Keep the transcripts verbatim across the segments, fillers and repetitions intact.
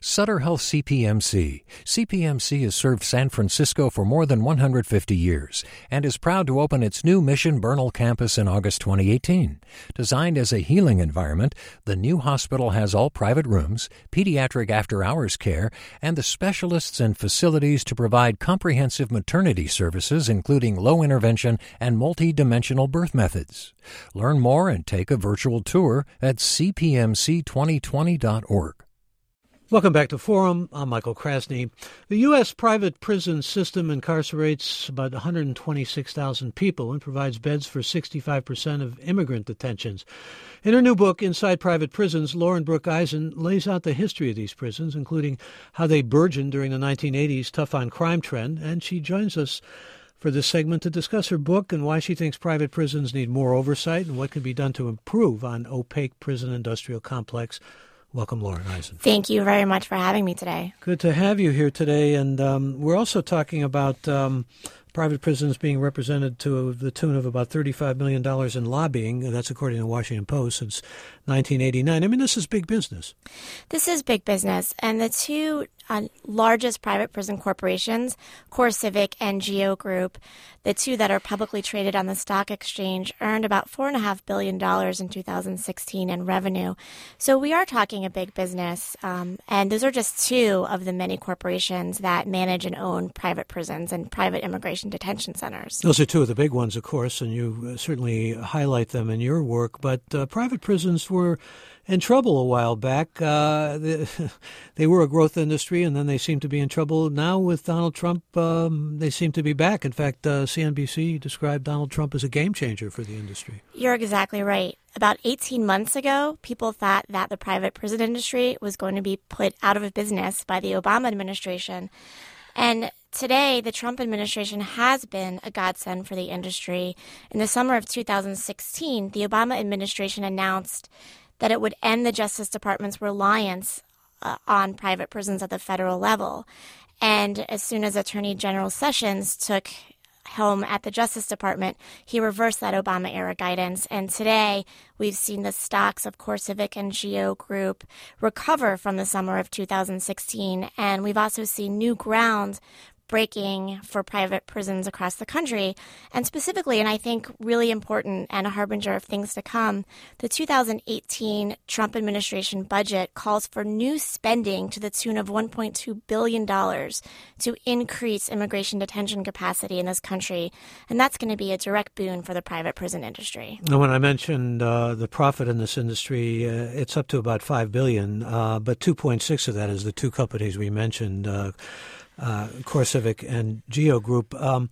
Sutter Health C P M C. C P M C has served San Francisco for more than one hundred fifty years and is proud to open its new Mission Bernal campus in August twenty eighteen. Designed as a healing environment, the new hospital has all private rooms, pediatric after-hours care, and the specialists and facilities to provide comprehensive maternity services, including low-intervention and multi-dimensional birth methods. Learn more and take a virtual tour at c p m c twenty twenty dot org. Welcome back to Forum. I'm Michael Krasny. The U S private prison system incarcerates about one hundred twenty-six thousand people and provides beds for sixty-five percent of immigrant detentions. In her new book, Inside Private Prisons, Lauren Brooke Eisen lays out the history of these prisons, including how they burgeoned during the nineteen eighties tough-on-crime trend, and she joins us for this segment to discuss her book and why she thinks private prisons need more oversight and what can be done to improve on opaque prison industrial complex. Welcome, Lauren Eisen. Thank you very much for having me today. Good to have you here today. And um, we're also talking about um, private prisons being represented to the tune of about thirty-five million dollars in lobbying. That's according to the Washington Post since nineteen eighty-nine. I mean, this is big business. This is big business. And the two uh, largest private prison corporations, CoreCivic and GEO Group, the two that are publicly traded on the stock exchange, earned about four point five billion dollars in two thousand sixteen in revenue. So we are talking a big business. Um, and those are just two of the many corporations that manage and own private prisons and private immigration detention centers. Those are two of the big ones, of course, and you certainly highlight them in your work. But uh, private prisons were in trouble a while back. Uh, they, they were a growth industry, and then they seem to be in trouble. Now with Donald Trump, um, they seem to be back. In fact, uh, C N B C described Donald Trump as a game changer for the industry. You're exactly right. About eighteen months ago, people thought that the private prison industry was going to be put out of business by the Obama administration. And today, the Trump administration has been a godsend for the industry. In the summer of two thousand sixteen, the Obama administration announced that it would end the Justice Department's reliance uh, on private prisons at the federal level. And as soon as Attorney General Sessions took home at the Justice Department, he reversed that Obama-era guidance. And today, we've seen the stocks of CoreCivic and GEO Group recover from the summer of two thousand sixteen. And we've also seen new ground breaking for private prisons across the country. And specifically, and I think really important and a harbinger of things to come, the two thousand eighteen Trump administration budget calls for new spending to the tune of one point two billion dollars to increase immigration detention capacity in this country. And that's going to be a direct boon for the private prison industry. Now, when I mentioned uh, the profit in this industry, uh, it's up to about five billion dollars, uh, but two point six of that is the two companies we mentioned, uh, Uh, CoreCivic and GEO Group. Um,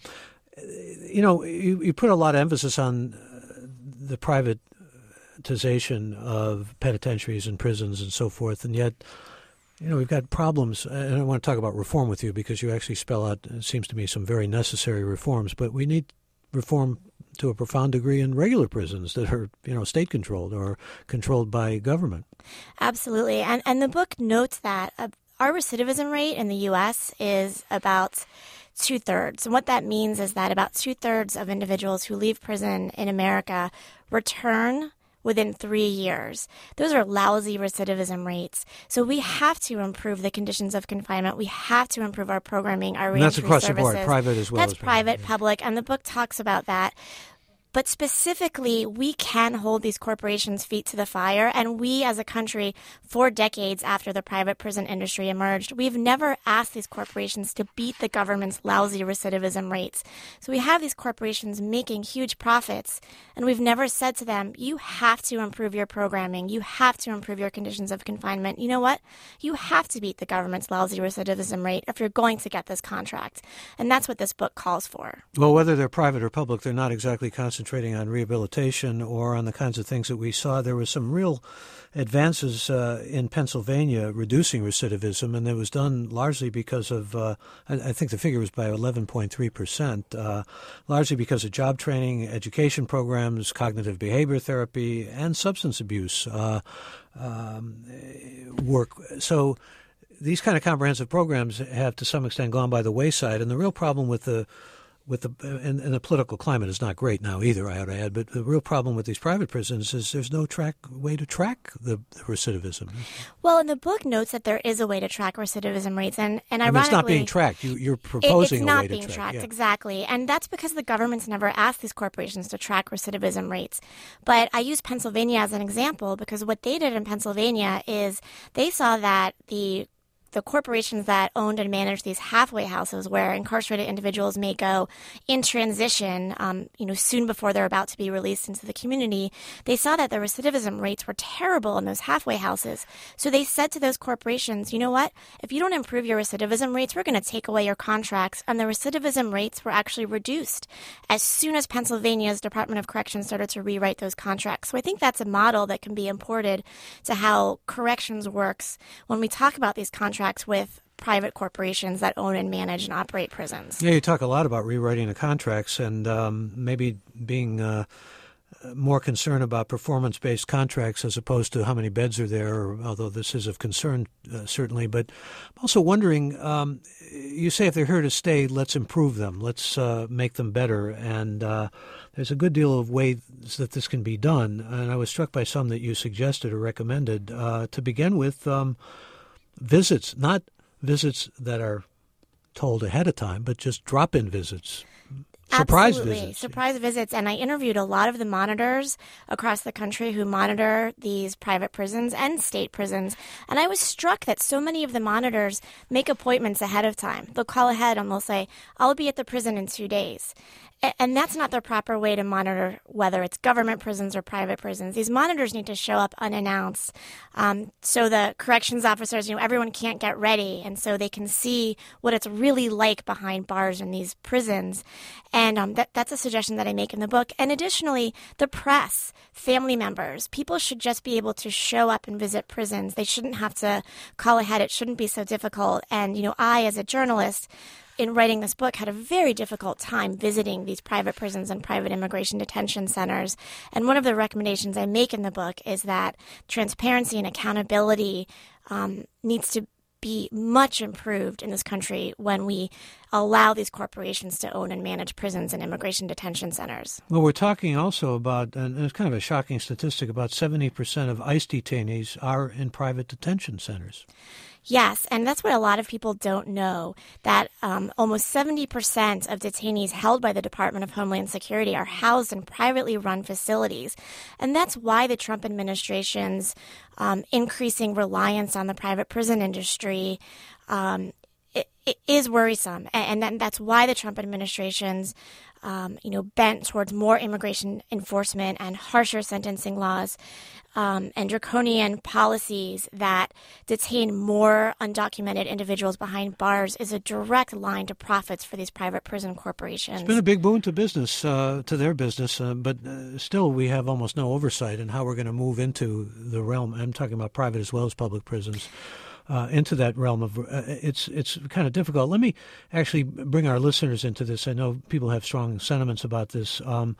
you know, you, you put a lot of emphasis on the privatization of penitentiaries and prisons and so forth, and yet, you know, we've got problems. And I want to talk about reform with you because you actually spell out, it seems to me, some very necessary reforms. But we need reform to a profound degree in regular prisons that are, you know, state-controlled or controlled by government. Absolutely. And, and the book notes that uh, our recidivism rate in the U S is about two-thirds. And what that means is that about two-thirds of individuals who leave prison in America return within three years. Those are lousy recidivism rates. So we have to improve the conditions of confinement. We have to improve our programming, our reentry services. And that's across the board, private as well. That's as private, yeah. public, and the book talks about that. But specifically, we can hold these corporations' feet to the fire. And we as a country, for decades after the private prison industry emerged, we've never asked these corporations to beat the government's lousy recidivism rates. So we have these corporations making huge profits, and we've never said to them, you have to improve your programming. You have to improve your conditions of confinement. You know what? You have to beat the government's lousy recidivism rate if you're going to get this contract. And that's what this book calls for. Well, whether they're private or public, they're not exactly concentrated concentrating on rehabilitation or on the kinds of things that we saw. There were some real advances uh, in Pennsylvania reducing recidivism, and it was done largely because of, uh, I, I think the figure was by eleven point three percent, uh, largely because of job training, education programs, cognitive behavior therapy, and substance abuse uh, um, work. So these kind of comprehensive programs have to some extent gone by the wayside, and the real problem with the with the and, and the political climate is not great now either, I ought to add. But the real problem with these private prisons is there's no track way to track the, the recidivism. Well, and the book notes that there is a way to track recidivism rates, and, and I ironically, mean, it's not being tracked. You, you're proposing it, it's a not way to being track. tracked, Yeah. exactly, and that's because the government's never asked these corporations to track recidivism rates. But I use Pennsylvania as an example because what they did in Pennsylvania is they saw that the the corporations that owned and managed these halfway houses where incarcerated individuals may go in transition, um, you know, soon before they're about to be released into the community, they saw that the recidivism rates were terrible in those halfway houses. So they said to those corporations, you know what, if you don't improve your recidivism rates, we're going to take away your contracts. And the recidivism rates were actually reduced as soon as Pennsylvania's Department of Corrections started to rewrite those contracts. So I think that's a model that can be imported to how corrections works when we talk about these contracts with private corporations that own and manage and operate prisons. Yeah, you talk a lot about rewriting the contracts and um, maybe being uh, more concerned about performance-based contracts as opposed to how many beds are there, although this is of concern, uh, certainly. But I'm also wondering, um, you say if they're here to stay, let's improve them. Let's uh, make them better. And uh, there's a good deal of ways that this can be done. And I was struck by some that you suggested or recommended. Uh, to begin with, um, visits, not visits that are told ahead of time, but just drop-in visits. Surprise Absolutely. visits. Surprise visits. And I interviewed a lot of the monitors across the country who monitor these private prisons and state prisons. And I was struck that so many of the monitors make appointments ahead of time. They'll call ahead and they'll say, I'll be at the prison in two days. And that's not the proper way to monitor whether it's government prisons or private prisons. These monitors need to show up unannounced um, so the corrections officers, you know, everyone can't get ready. And so they can see what it's really like behind bars in these prisons. And um, that, that's a suggestion that I make in the book. And additionally, the press, family members, people should just be able to show up and visit prisons. They shouldn't have to call ahead. It shouldn't be so difficult. And, you know, I, as a journalist, in writing this book, had a very difficult time visiting these private prisons and private immigration detention centers. And one of the recommendations I make in the book is that transparency and accountability um, needs to be much improved in this country when we allow these corporations to own and manage prisons and immigration detention centers. Well, we're talking also about, and it's kind of a shocking statistic, about seventy percent of ICE detainees are in private detention centers. Yes, and that's what a lot of people don't know, that um, almost seventy percent of detainees held by the Department of Homeland Security are housed in privately run facilities. And that's why the Trump administration's um, increasing reliance on the private prison industry um, it, it is worrisome. And, and that's why the Trump administration's Um, you know, bent towards more immigration enforcement and harsher sentencing laws um, and draconian policies that detain more undocumented individuals behind bars is a direct line to profits for these private prison corporations. It's been a big boon to business, uh, to their business, uh, but uh, still we have almost no oversight in how we're going to move into the realm. I'm talking about private as well as public prisons. Uh, into that realm of uh, it's it's kind of difficult. Let me actually bring our listeners into this. I know people have strong sentiments about this, um,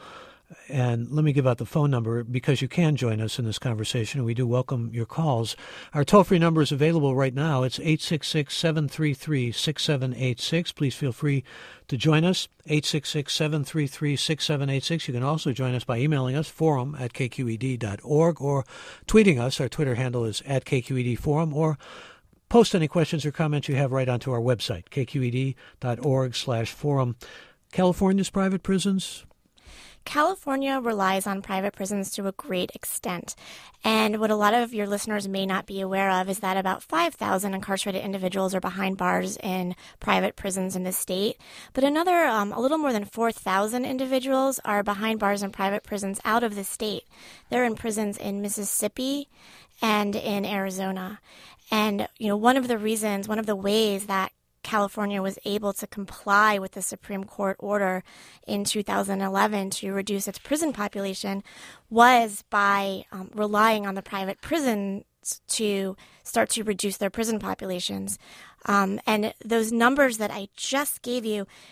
and let me give out the phone number because you can join us in this conversation, and we do welcome your calls. Our toll-free number is available right now. It's eight six six, seven three three, six seven eight six. Please feel free to join us, eight six six, seven three three, six seven eight six. You can also join us by emailing us, forum at k q e d dot org, or tweeting us. Our Twitter handle is at K Q E D Forum, or post any questions or comments you have right onto our website, k q e d dot org slash forum. California's private prisons? California relies on private prisons to a great extent. And what a lot of your listeners may not be aware of is that about five thousand incarcerated individuals are behind bars in private prisons in the state. But another, um, a little more than four thousand individuals are behind bars in private prisons out of the state. They're in prisons in Mississippi and in Arizona. And, you know, one of the reasons, one of the ways that California was able to comply with the Supreme Court order in two thousand eleven to reduce its prison population was by um, relying on the private prisons to start to reduce their prison populations. Um, and those numbers that I just gave you,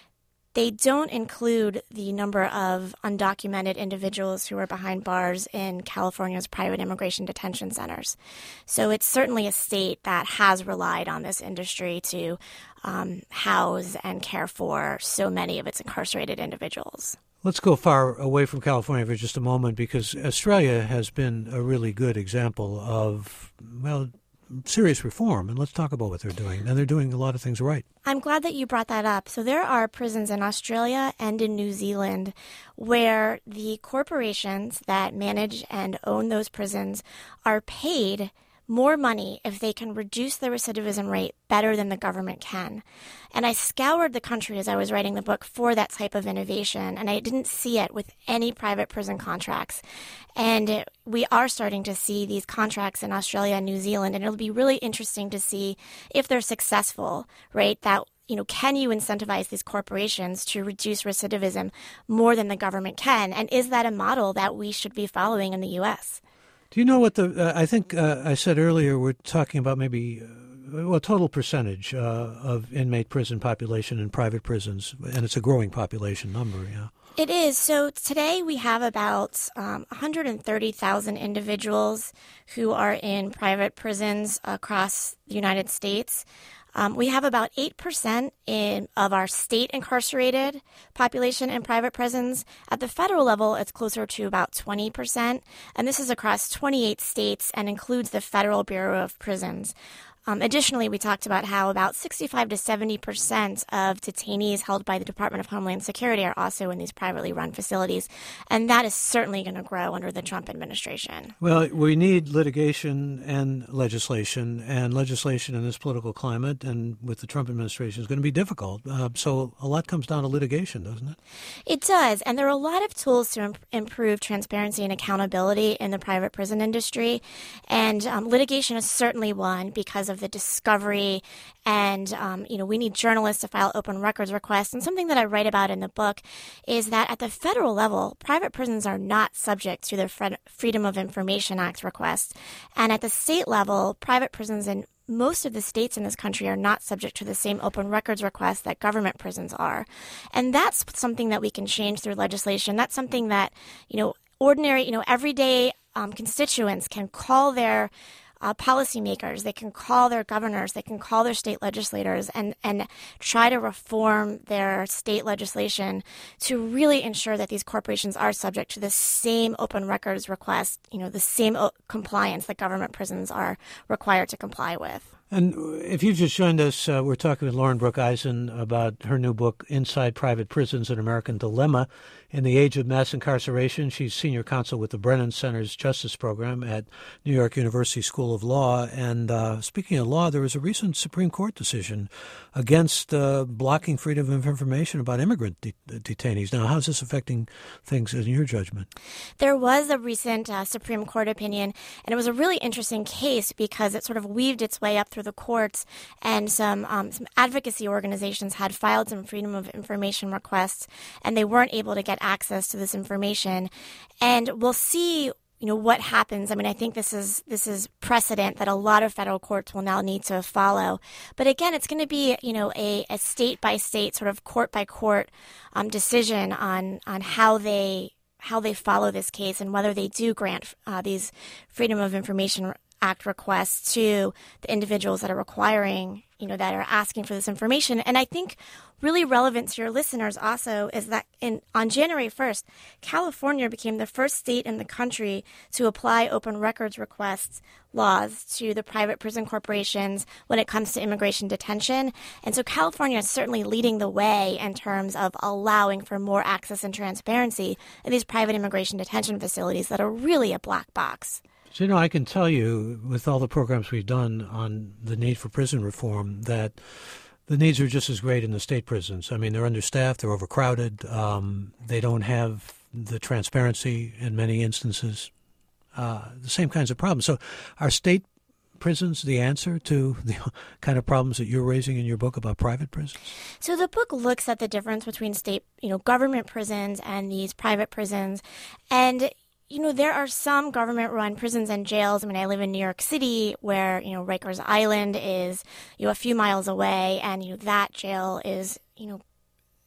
they don't include the number of undocumented individuals who are behind bars in California's private immigration detention centers. So it's certainly a state that has relied on this industry to um, house and care for so many of its incarcerated individuals. Let's go far away from California for just a moment, because Australia has been a really good example of, well, serious reform, and let's talk about what they're doing. And they're doing a lot of things right. I'm glad that you brought that up. So there are prisons in Australia and in New Zealand where the corporations that manage and own those prisons are paid more money if they can reduce the recidivism rate better than the government can. And I scoured the country as I was writing the book for that type of innovation, and I didn't see it with any private prison contracts. And we are starting to see these contracts in Australia and New Zealand, and it'll be really interesting to see if they're successful, right? That You know, can you incentivize these corporations to reduce recidivism more than the government can? And is that a model that we should be following in the U S? Do you know what the, uh, I think uh, I said earlier, we're talking about maybe, uh, well, total percentage uh, of inmate prison population in private prisons, and it's a growing population number, yeah. It is. So today we have about um, one hundred thirty thousand individuals who are in private prisons across the United States. Um, we have about eight percent in, of our state incarcerated population in private prisons. At the federal level, it's closer to about twenty percent, and this is across twenty-eight states and includes the Federal Bureau of Prisons. Um, additionally, we talked about how about sixty-five to seventy percent of detainees held by the Department of Homeland Security are also in these privately run facilities, and that is certainly going to grow under the Trump administration. Well, we need litigation and legislation, and legislation in this political climate and with the Trump administration is going to be difficult. Uh, so a lot comes down to litigation, doesn't it? It does, and there are a lot of tools to imp- improve transparency and accountability in the private prison industry, and um, litigation is certainly one because of the discovery, and um, you know, we need journalists to file open records requests. And something that I write about in the book is that at the federal level, private prisons are not subject to the Freedom of Information Act requests, and at the state level, private prisons in most of the states in this country are not subject to the same open records requests that government prisons are. And that's something that we can change through legislation. That's something that, you know, ordinary, you know, everyday um, constituents can call their Uh, policymakers, they can call their governors, they can call their state legislators and, and try to reform their state legislation to really ensure that these corporations are subject to the same open records request, you know, the same o- compliance that government prisons are required to comply with. And if you've just joined us, uh, we're talking with Lauren Brooke Eisen about her new book, Inside Private Prisons, An American Dilemma. In the Age of Mass Incarceration, she's senior counsel with the Brennan Center's Justice Program at New York University School of Law. And uh, speaking of law, there was a recent Supreme Court decision against uh, blocking freedom of information about immigrant de- detainees. Now, how's this affecting things in your judgment? There was a recent uh, Supreme Court opinion, and it was a really interesting case because it sort of weaved its way up through the courts, and some um, some advocacy organizations had filed some freedom of information requests, and they weren't able to get access to this information. And we'll see, you know, what happens. I mean, I think this is this is precedent that a lot of federal courts will now need to follow. But again, it's going to be, you know, a, a state by state, sort of court by court um, decision on on how they how they follow this case and whether they do grant uh, these Freedom of Information Act requests to the individuals that are requiring, you know, that are asking for this information. And I think really relevant to your listeners also is that in on January first, California became the first state in the country to apply open records requests laws to the private prison corporations when it comes to immigration detention. And so California is certainly leading the way in terms of allowing for more access and transparency in these private immigration detention facilities that are really a black box. So, you know, I can tell you with all the programs we've done on the need for prison reform that the needs are just as great in the state prisons. I mean, they're understaffed, they're overcrowded, um, they don't have the transparency in many instances, uh, the same kinds of problems. So are state prisons the answer to the kind of problems that you're raising in your book about private prisons? So the book looks at the difference between state, you know, government prisons and these private prisons. And you know, there are some government-run prisons and jails. I mean, I live in New York City where, you know, Rikers Island is, you know, a few miles away. And, you know, that jail is, you know,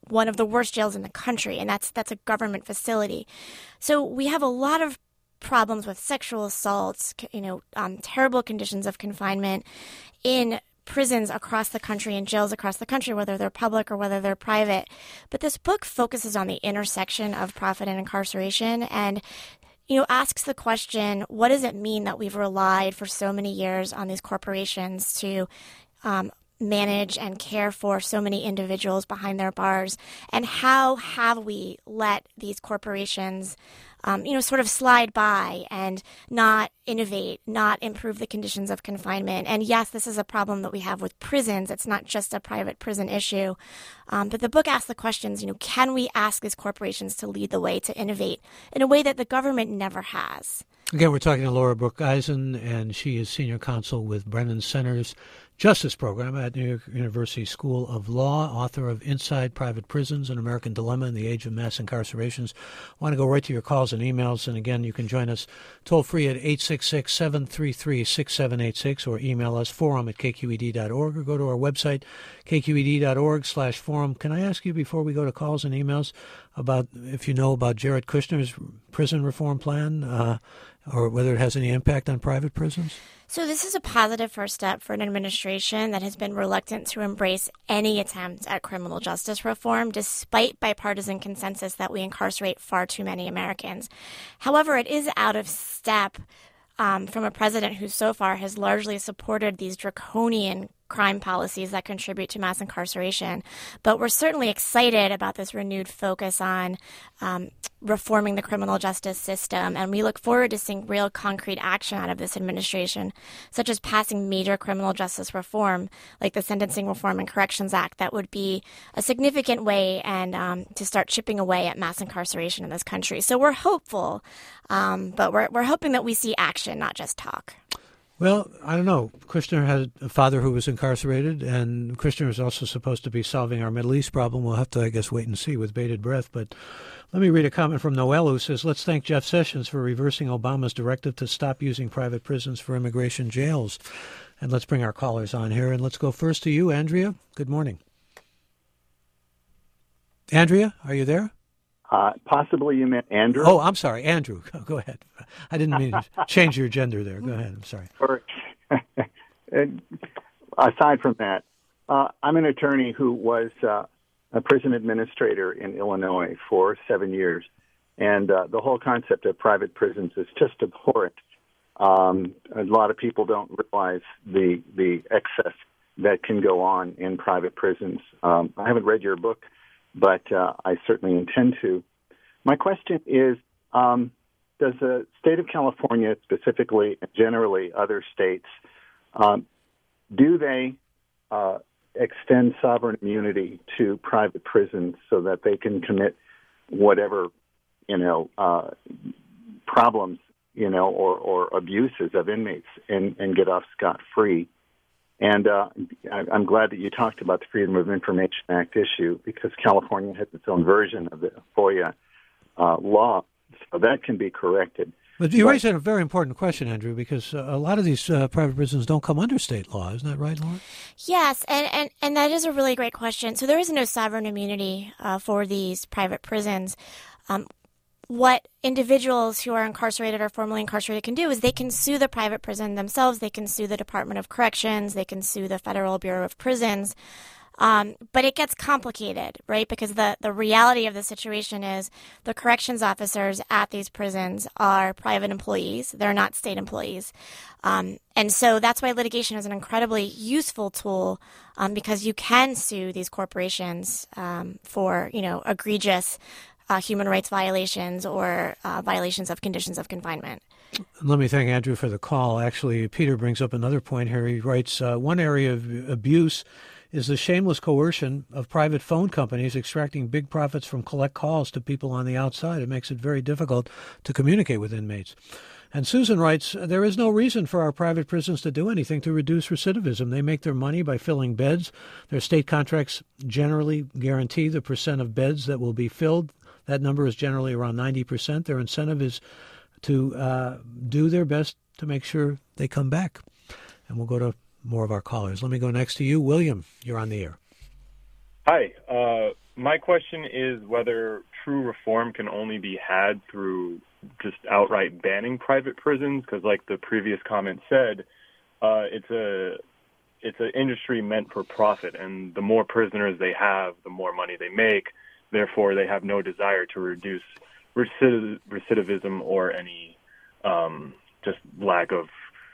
one of the worst jails in the country, and that's that's a government facility. So we have a lot of problems with sexual assaults, you know, um, terrible conditions of confinement in prisons across the country and jails across the country, whether they're public or whether they're private. But this book focuses on the intersection of profit and incarceration and, you know, asks the question, what does it mean that we've relied for so many years on these corporations to um, manage and care for so many individuals behind their bars? And how have we let these corporations Um, you know, sort of slide by and not innovate, not improve the conditions of confinement? And yes, this is a problem that we have with prisons. It's not just a private prison issue. Um, but the book asks the questions, you know, can we ask these corporations to lead the way, to innovate in a way that the government never has? Again, we're talking to Laura Brooke Eisen, and she is senior counsel with Brennan Center's Justice Program at New York University School of Law, author of Inside Private Prisons, An American Dilemma in the Age of Mass Incarcerations. I want to go right to your calls and emails. And again, you can join us toll-free at eight six six, seven three three, six seven eight six or email us forum at k q e d dot org or go to our website, k q e d dot org slash forum. Can I ask you before we go to calls and emails about if you know about Jared Kushner's prison reform plan uh, or whether it has any impact on private prisons? So this is a positive first step for an administration that has been reluctant to embrace any attempt at criminal justice reform, despite bipartisan consensus that we incarcerate far too many Americans. However, it is out of step um, from a president who so far has largely supported these draconian crime policies that contribute to mass incarceration. But we're certainly excited about this renewed focus on um, reforming the criminal justice system, and we look forward to seeing real concrete action out of this administration, such as passing major criminal justice reform, like the Sentencing Reform and Corrections Act, that would be a significant way and um, to start chipping away at mass incarceration in this country. So we're hopeful, um, but we're we're hoping that we see action, not just talk. Well, I don't know. Kushner had a father who was incarcerated, and Kushner is also supposed to be solving our Middle East problem. We'll have to, I guess, wait and see with bated breath. But let me read a comment from Noel, who says, let's thank Jeff Sessions for reversing Obama's directive to stop using private prisons for immigration jails. And let's bring our callers on here. And let's go first to you, Andrea. Good morning. Andrea, are you there? Uh, possibly you meant Andrew. Oh, I'm sorry, Andrew. Go ahead. I didn't mean to change your gender there. Go ahead. I'm sorry. Aside from that, uh, I'm an attorney who was uh, a prison administrator in Illinois for seven years, and uh, the whole concept of private prisons is just abhorrent. Um, a lot of people don't realize the the excess that can go on in private prisons. Um, I haven't read your book, but uh, I certainly intend to. My question is, um, does the state of California specifically, and generally other states, um, do they uh, extend sovereign immunity to private prisons so that they can commit whatever, you know, uh, problems, you know, or, or abuses of inmates and, and get off scot-free? And uh, I'm glad that you talked about the Freedom of Information Act issue, because California has its own version of the FOIA uh, law, so that can be corrected. But you raised a very important question, Andrew, because uh, a lot of these uh, private prisons don't come under state law. Isn't that right, Laura? Yes, and, and, and that is a really great question. So there is no sovereign immunity uh, for these private prisons. Um, what individuals who are incarcerated or formerly incarcerated can do is they can sue the private prison themselves. They can sue the Department of Corrections. They can sue the Federal Bureau of Prisons. Um, but it gets complicated, right? Because the, the reality of the situation is the corrections officers at these prisons are private employees. They're not state employees. Um, and so that's why litigation is an incredibly useful tool, um, because you can sue these corporations um, for, you know, egregious uh, human rights violations or uh, violations of conditions of confinement. Let me thank Andrew for the call. Actually, Peter brings up another point here. He writes, uh, one area of abuse is the shameless coercion of private phone companies extracting big profits from collect calls to people on the outside. It makes it very difficult to communicate with inmates. And Susan writes, there is no reason for our private prisons to do anything to reduce recidivism. They make their money by filling beds. Their state contracts generally guarantee the percent of beds that will be filled. That number is generally around ninety percent. Their incentive is to uh, do their best to make sure they come back. And we'll go to more of our callers. Let me go next to you. William, you're on the air. Hi. Uh, my question is whether true reform can only be had through just outright banning private prisons, because like the previous comment said, uh, it's a it's an industry meant for profit, and the more prisoners they have, the more money they make. Therefore, they have no desire to reduce recidiv- recidivism or any um, just lack of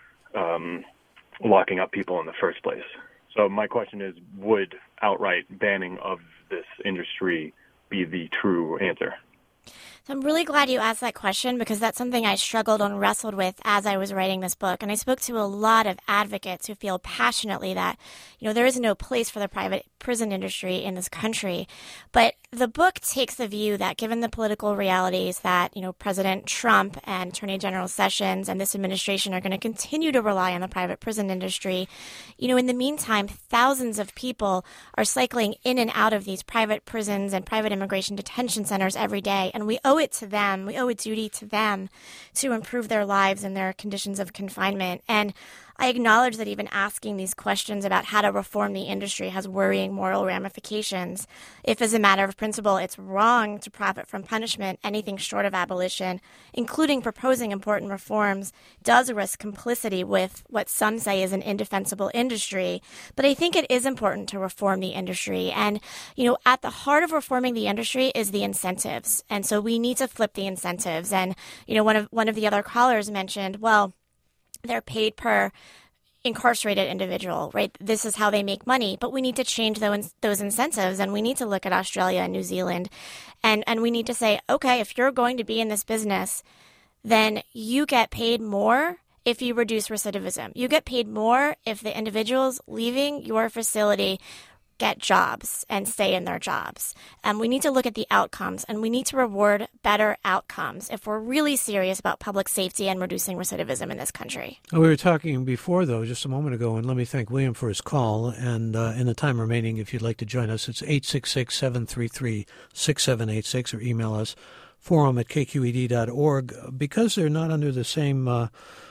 um, locking up people in the first place. So my question is, would outright banning of this industry be the true answer? So I'm really glad you asked that question, because that's something I struggled and wrestled with as I was writing this book. And I spoke to a lot of advocates who feel passionately that, you know, there is no place for the private prison industry in this country. But the book takes the view that given the political realities that, you know, President Trump and Attorney General Sessions and this administration are going to continue to rely on the private prison industry, you know, in the meantime, thousands of people are cycling in and out of these private prisons and private immigration detention centers every day. And we owe it to them, we owe a duty to them to improve their lives and their conditions of confinement. And I acknowledge that even asking these questions about how to reform the industry has worrying moral ramifications. If, as a matter of principle, it's wrong to profit from punishment, anything short of abolition, including proposing important reforms, does risk complicity with what some say is an indefensible industry. But I think it is important to reform the industry. And, you know, at the heart of reforming the industry is the incentives. And so we need to flip the incentives. And, you know, one of one of the other callers mentioned, well, they're paid per incarcerated individual, right? This is how they make money, but we need to change those those incentives, and we need to look at Australia and New Zealand, and and we need to say, okay, if you're going to be in this business, then you get paid more if you reduce recidivism. You get paid more if the individuals leaving your facility get jobs and stay in their jobs. And we need to look at the outcomes, and we need to reward better outcomes if we're really serious about public safety and reducing recidivism in this country. We were talking before, though, just a moment ago, and let me thank William for his call. And uh, in the time remaining, if you'd like to join us, it's eight six six, seven three three, six seven eight six, or email us, forum at k q e d dot org. Because they're not under the same uh,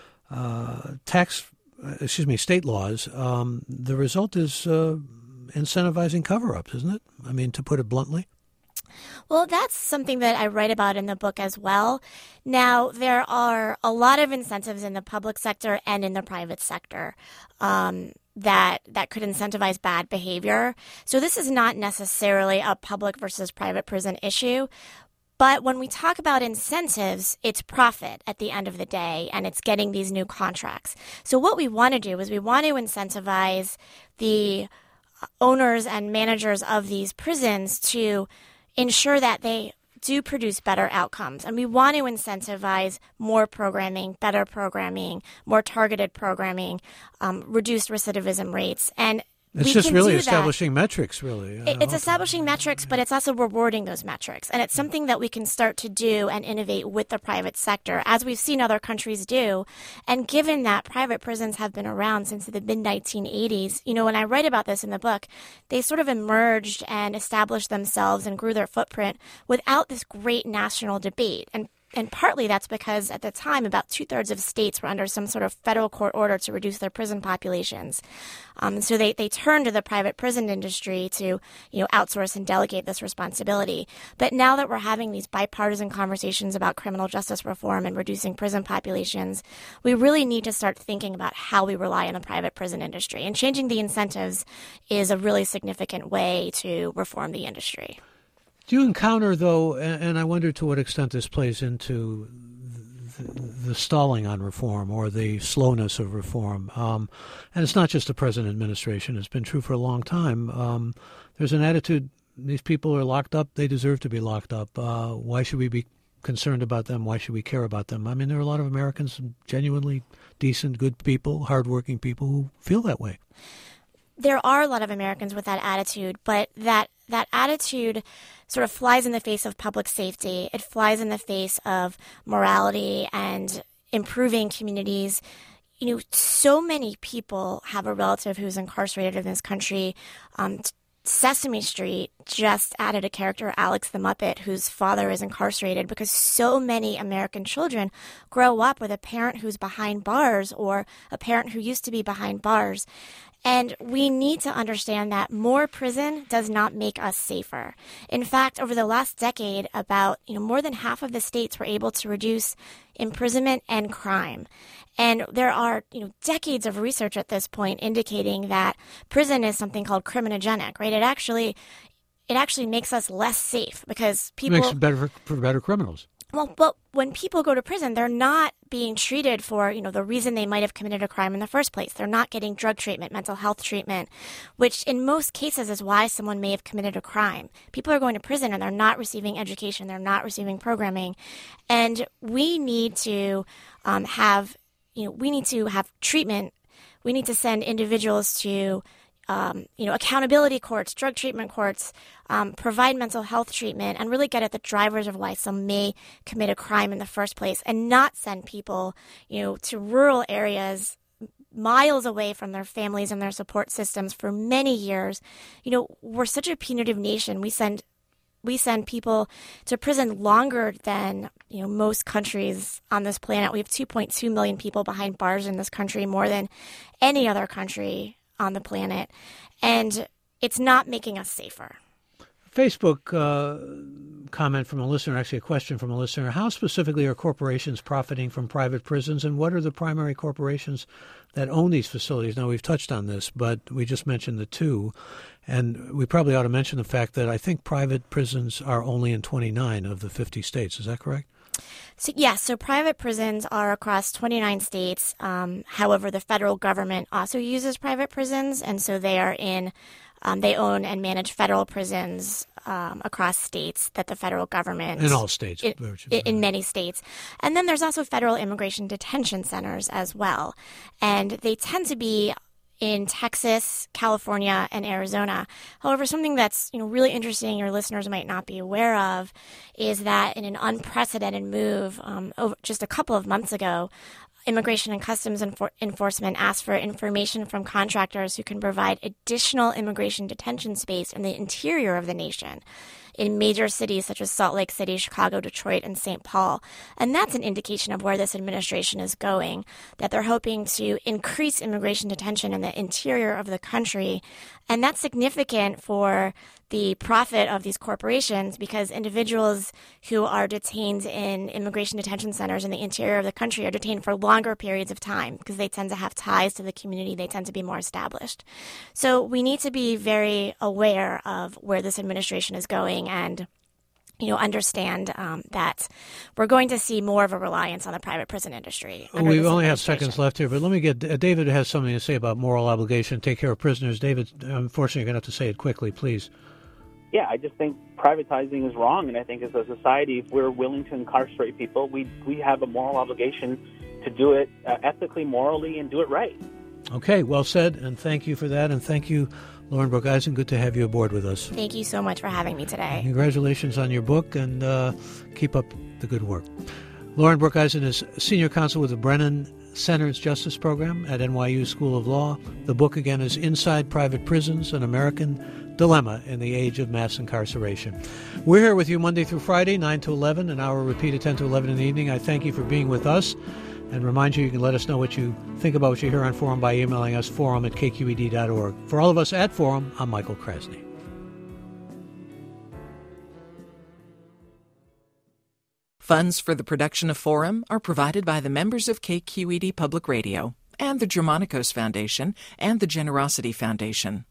uh, tax, excuse me, state laws, um, the result is uh, incentivizing cover-ups, isn't it? I mean, to put it bluntly. Well, that's something that I write about in the book as well. Now, there are a lot of incentives in the public sector and in the private sector um, that that could incentivize bad behavior. So this is not necessarily a public versus private prison issue. But when we talk about incentives, it's profit at the end of the day, and it's getting these new contracts. So what we want to do is we want to incentivize the owners and managers of these prisons to ensure that they do produce better outcomes. And we want to incentivize more programming, better programming, more targeted programming, um, reduced recidivism rates. And It's we just can really do establishing that. metrics, really. It, it's establishing metrics, but it's also rewarding those metrics. And it's something that we can start to do and innovate with the private sector, as we've seen other countries do. And given that private prisons have been around since the mid nineteen eighties, you know, when I write about this in the book, they sort of emerged and established themselves and grew their footprint without this great national debate. And And partly that's because at the time, about two-thirds of states were under some sort of federal court order to reduce their prison populations. Um, so they, they turned to the private prison industry to, you know, outsource and delegate this responsibility. But now that we're having these bipartisan conversations about criminal justice reform and reducing prison populations, we really need to start thinking about how we rely on the private prison industry. And changing the incentives is a really significant way to reform the industry. Do you encounter, though, and I wonder to what extent this plays into the stalling on reform or the slowness of reform, um, and it's not just the present administration, it's been true for a long time. Um, there's an attitude, these people are locked up, they deserve to be locked up. Uh, why should we be concerned about them? Why should we care about them? I mean, there are a lot of Americans, genuinely decent, good people, hardworking people who feel that way. There are a lot of Americans with that attitude, but that that attitude sort of flies in the face of public safety. It flies in the face of morality and improving communities. You know, so many people have a relative who's incarcerated in this country. Um, Sesame Street just added a character, Alex the Muppet, whose father is incarcerated because so many American children grow up with a parent who's behind bars or a parent who used to be behind bars. And we need to understand that more prison does not make us safer. In fact, over the last decade, about you know more than half of the states were able to reduce imprisonment and crime. And there are you know decades of research at this point indicating that prison is something called criminogenic, right? It actually it actually makes us less safe because people It makes it better for, for better criminals. Well, but when people go to prison, they're not being treated for, you know, the reason they might have committed a crime in the first place. They're not getting drug treatment, mental health treatment, which in most cases is why someone may have committed a crime. People are going to prison and they're not receiving education. They're not receiving programming. And we need to um, have, you know, we need to have treatment. We need to send individuals to Um, you know, accountability courts, drug treatment courts, um, provide mental health treatment, and really get at the drivers of why some may commit a crime in the first place, and not send people, you know, to rural areas miles away from their families and their support systems for many years. You know, we're such a punitive nation. We send we send people to prison longer than, you know, most countries on this planet. We have two point two million people behind bars in this country, more than any other country on the planet, and it's not making us safer. Facebook uh, comment from a listener, actually a question from a listener. How specifically are corporations profiting from private prisons, and what are the primary corporations that own these facilities? Now, we've touched on this, but we just mentioned the two, and we probably ought to mention the fact that I think private prisons are only in twenty-nine of the fifty states. Is that correct? So, yes, so private prisons are across twenty-nine states. Um, however, the federal government also uses private prisons, and so they are in, um, they own and manage federal prisons um, across states that the federal government... In all states. In, in many states. And then there's also federal immigration detention centers as well. And they tend to be in Texas, California, and Arizona. However, something that's you know really interesting your listeners might not be aware of is that in an unprecedented move um, over just a couple of months ago, Immigration and Customs Enfor- Enforcement asked for information from contractors who can provide additional immigration detention space in the interior of the nation, in major cities such as Salt Lake City, Chicago, Detroit, and Saint Paul. And that's an indication of where this administration is going, that they're hoping to increase immigration detention in the interior of the country. And that's significant for the profit of these corporations because individuals who are detained in immigration detention centers in the interior of the country are detained for longer periods of time because they tend to have ties to the community. They tend to be more established. So we need to be very aware of where this administration is going and you know, understand um, that we're going to see more of a reliance on the private prison industry. We only have seconds left here, but let me get uh, David has something to say about moral obligation, take care of prisoners. David, unfortunately, you're going to have to say it quickly, please. Yeah, I just think privatizing is wrong, and I think as a society, if we're willing to incarcerate people, we we have a moral obligation to do it uh, ethically, morally, and do it right. Okay, well said, and thank you for that, and thank you, Lauren Broekhuizen. Good to have you aboard with us. Thank you so much for having me today. Congratulations on your book, and uh, keep up the good work. Lauren Broekhuizen is Senior Counsel with the Brennan Center's Justice Program at N Y U School of Law. The book, again, is Inside Private Prisons, An American Dilemma in the Age of Mass Incarceration. We're here with you Monday through Friday, nine to eleven, an hour repeat at ten to eleven in the evening. I thank you for being with us and remind you you can let us know what you think about what you hear on Forum by emailing us, forum at k q e d dot org. For all of us at Forum, I'm Michael Krasny. Funds for the production of Forum are provided by the members of K Q E D Public Radio and the Germanicos Foundation and the Generosity Foundation.